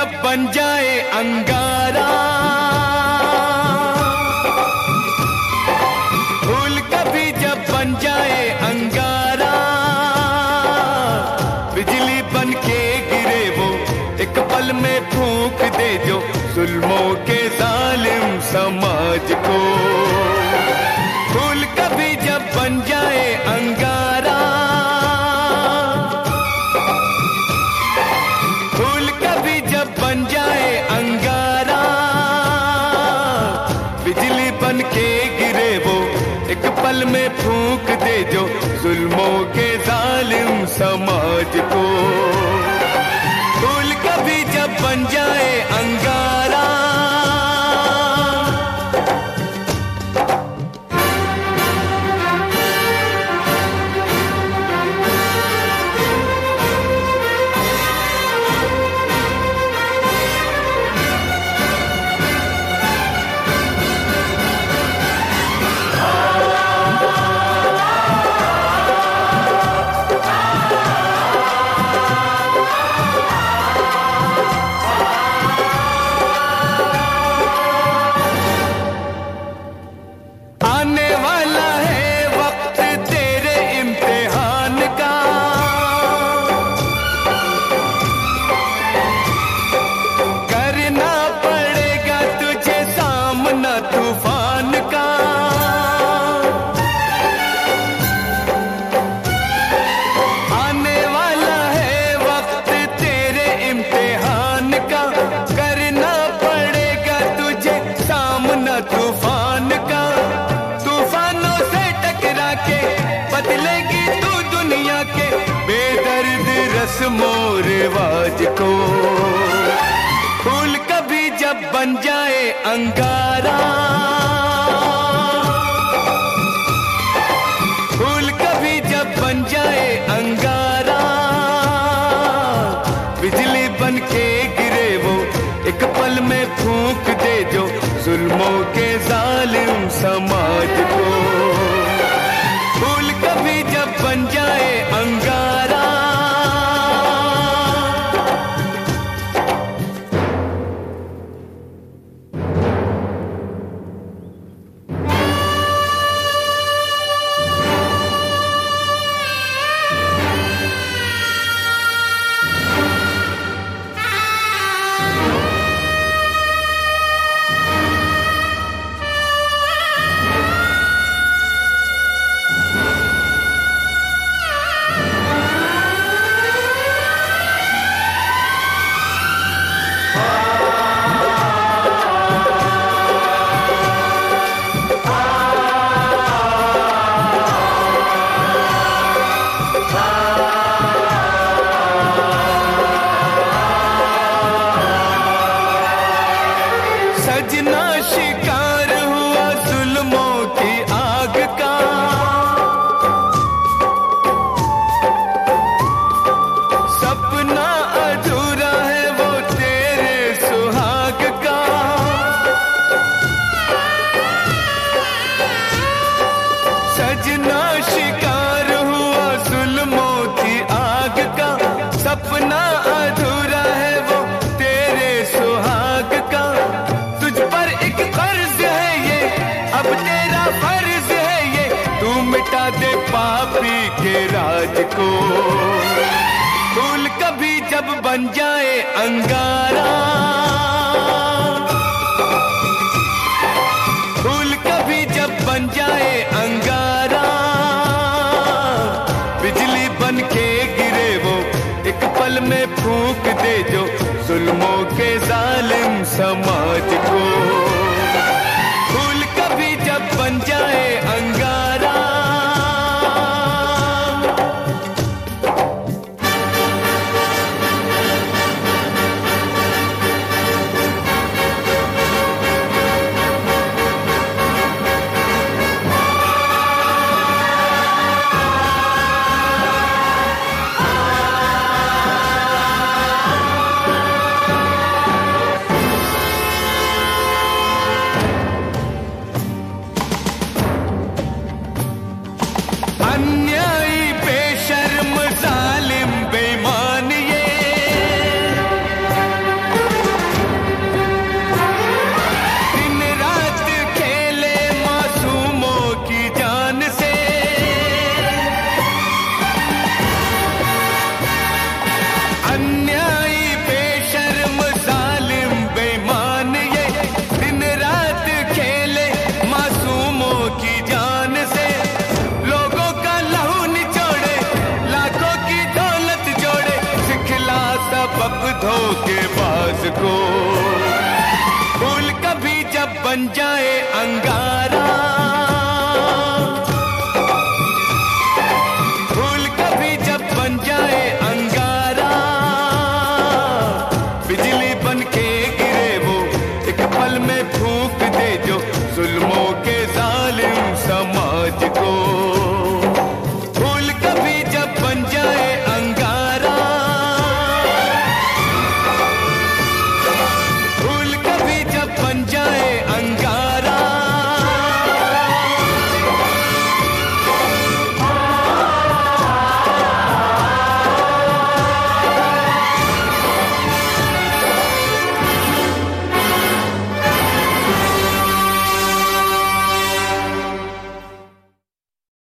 जब बन जाए अंगारा, फूल कभी जब बन जाए अंगारा, बिजली बन के गिरे वो एक पल में फूंक दे जो जुल्मों के जालिम समाज को। फूल कभी जब बन जाए अंगारा, फूल कभी जब बन जाए अंगारा, बिजली बन के गिरे वो एक पल में फूंक दे जो जुल्मों के जालिम समाज को। फूल कभी जब बन जाए अंगारा, रस्मों रिवाज को। फूल कभी जब बन जाए अंगारा, फूल कभी जब बन जाए अंगारा, बिजली बन के गिरे वो एक पल में फूंक दे जो जुल्मों के जालिम समाज को। फूल कभी जब बन जाए अंगारा, सजना शिकार हुआ जुल्मों की आग का, सपना अधूरा है वो तेरे सुहाग का। सजना शिकार हुआ जुल्मों की आग का, सपना अधूरा है वो तेरे सुहाग का। अब तेरा फर्ज है ये, तू मिटा दे पापी के राज को। फूल कभी जब बन जाए अंगारा, फूल कभी जब बन जाए अंगारा, बिजली बन के गिरे वो एक पल में फूंक दे जो जुल्मों के जालिम समाज को। फूल कभी जब बन जाए अंगारा, सबक धोखेबाज को। फूल कभी जब बन जाए अंगारा,